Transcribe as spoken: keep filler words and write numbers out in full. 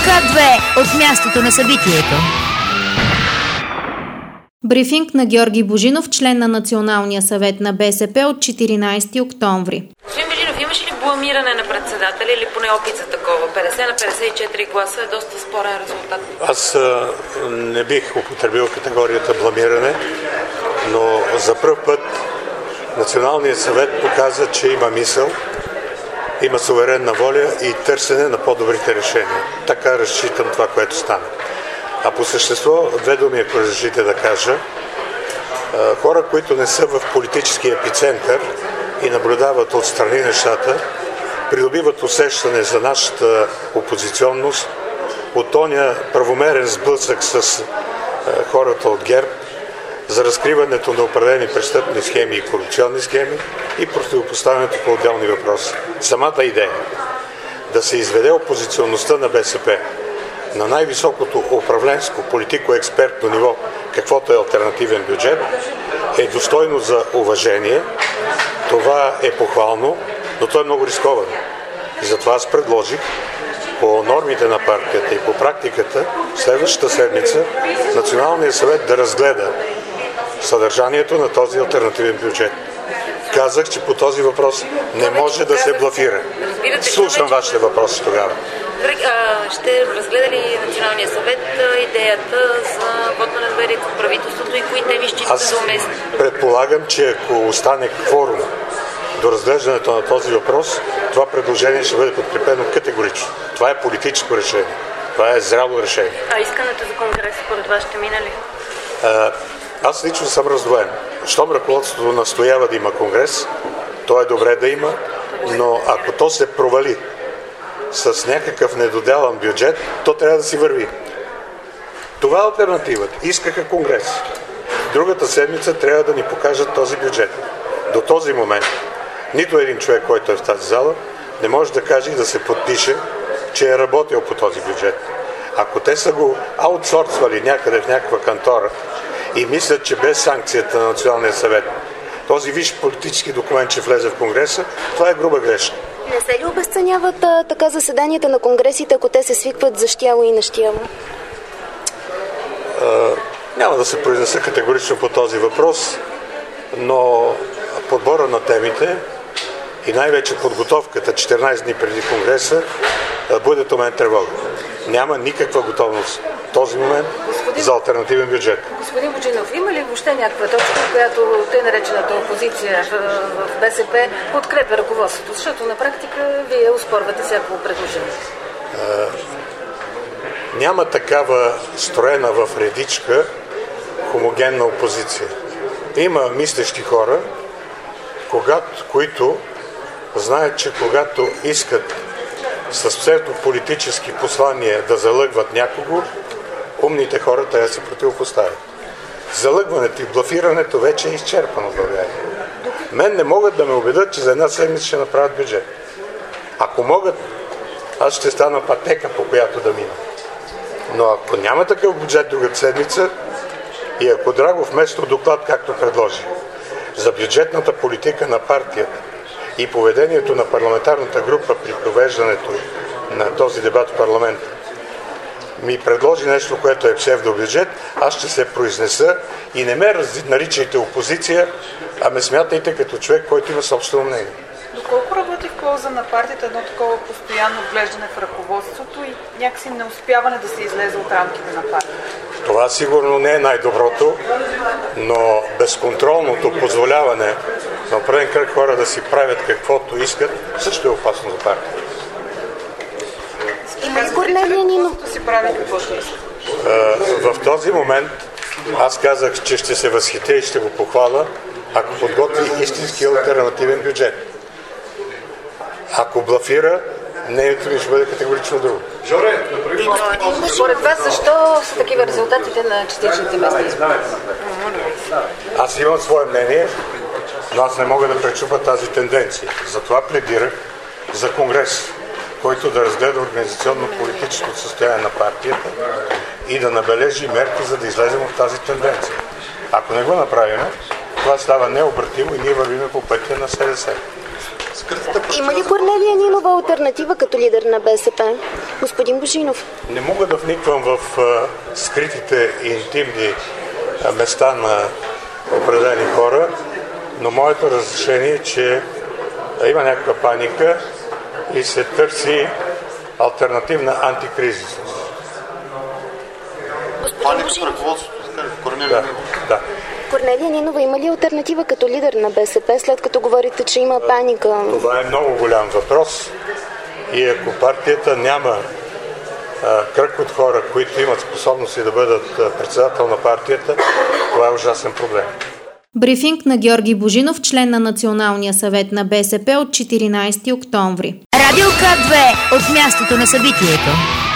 К две от мястото на събитието. Брифинг на Георги Божинов, член на Националния съвет на БСП от четиринайсети октомври. Господин Божинов, имаш ли бламиране на председателя или поне опит за такова? петдесет на петдесет и четири гласа е доста спорен резултат. Аз а, не бих употребил категорията бламиране, но за пръв път Националният съвет показа, че има мисъл, има суверенна воля и търсене на по-добрите решения. Така разчитам това, което стана. А по същество, две думи, ако разрешите да кажа. Хора, които не са в политически епицентър и наблюдават отстрани нещата, придобиват усещане за нашата опозиционност от тоня правомерен сблъсък с хората от ГЕРБ, за разкриването на определени престъпни схеми и корупционни схеми и противопоставянето по отделни въпроси. Самата идея да се изведе опозиционността на БСП на най-високото управленско, политико-експертно ниво, каквото е алтернативен бюджет, е достойно за уважение. Това е похвално, но то е много рисковано. И затова аз предложих по нормите на партията и по практиката следващата седмица Националният съвет да разгледа съдържанието на този алтернативен бюджет. Казах, че по този въпрос не може да се блафира. Слушам вашите въпроси тогава. Ще разгледа ли Националния съвет идеята за вот на недоверие към правителството и кои те ви считате за уместни? Предполагам, че ако остане кворум до разглеждането на този въпрос, това предложение ще бъде подкрепено категорично. Това е политическо решение. Това е зряло решение. А искането за конгрес според вас ще мине ли? А, аз лично съм раздвоен. Щом ръководството настоява да има конгрес, то е добре да има, но ако то се провали с някакъв недоделан бюджет, то трябва да си върви. Това е алтернативата. Искаха конгрес. Другата седмица трябва да ни покажат този бюджет. До този момент нито един човек, който е в тази зала, не може да каже и да се подпише, че е работил по този бюджет. Ако те са го аутсорсвали някъде в някаква кантора и мислят, че без санкцията на Националния съвет този висш политически документ ще влезе в Конгреса, това е груба грешка. Не се ли обесценяват а, така заседанията на конгресите, ако те се свикват за щяло и нещяло? Няма да се произнеса категорично по този въпрос, но подбора на темите и най-вече подготовката четиринайсет дни преди Конгреса будят у мен тревога. Няма никаква готовност в този момент господин, за алтернативен бюджет. Господин Божинов, има ли въобще някаква точка, която тъй наречената опозиция в, в БСП подкрепя ръководството? Защото на практика вие успорвате всяко предложение. А, няма такава строена в редичка хомогенна опозиция. Има мислещи хора, когато, които знаят, че когато искат с псевдополитически послания да залъгват някого, умните хора трябва да се противопоставят. Залъгването и блафирането вече е изчерпано в България. Мен не могат да ме убедят, че за една седмица ще направят бюджет. Ако могат, аз ще стана пътека, по която да мина. Но ако няма такъв бюджет другата седмица и ако Драгов вместо доклад, както предложи, за бюджетната политика на партията и поведението на парламентарната група при провеждането на този дебат в парламента ми предложи нещо, което е псевдобюджет, аз ще се произнеса и не ме наричайте опозиция, а ме смятайте като човек, който има собствено мнение. Доколко работи в полза на партията едно такова постоянно вглеждане в ръководството и някакси неуспяване да се излезе от рамките на партията? Това сигурно не е най-доброто, но безконтролното позволяване на определен кръг хора да си правят каквото искат, също е опасно за партията. Има ли Корнелия Нинов? Си прави каквото иска. В този момент аз казах, че ще се възхитя и ще го похваля, ако подготви истински алтернативен бюджет. Ако блафира, мнението ми ще бъде категорично друго. Според вас, защо са такива резултатите на частичните местни избори? Аз имам свое мнение, но аз не мога да пречупа тази тенденция. Затова пледирах за конгрес, който да разгледа организационно-политическото състояние на партията и да набележи мерки, за да излезем от тази тенденция. Ако не го направим, това става необратимо и ние вървиме по пътя на СДС. Има ли Корнелия Нинова алтернатива като лидер на БСП? Господин Божинов. Не мога да вниквам в а, скритите и интимни а, места на определени хора, но моето разрешение е, че а, има някаква паника и се търси алтернативна антикризисност. Паника с ръководството, Корнелия да, Нинова. Да. Корнелия Нинова има ли алтернатива като лидер на БСП, след като говорите, че има паника? Това е много голям въпрос и ако партията няма а, кръг от хора, които имат способности да бъдат а, председател на партията, това е ужасен проблем. Брифинг на Георги Божинов, член на Националния съвет на БСП от четиринайсети октомври. Радио К две от мястото на събитието.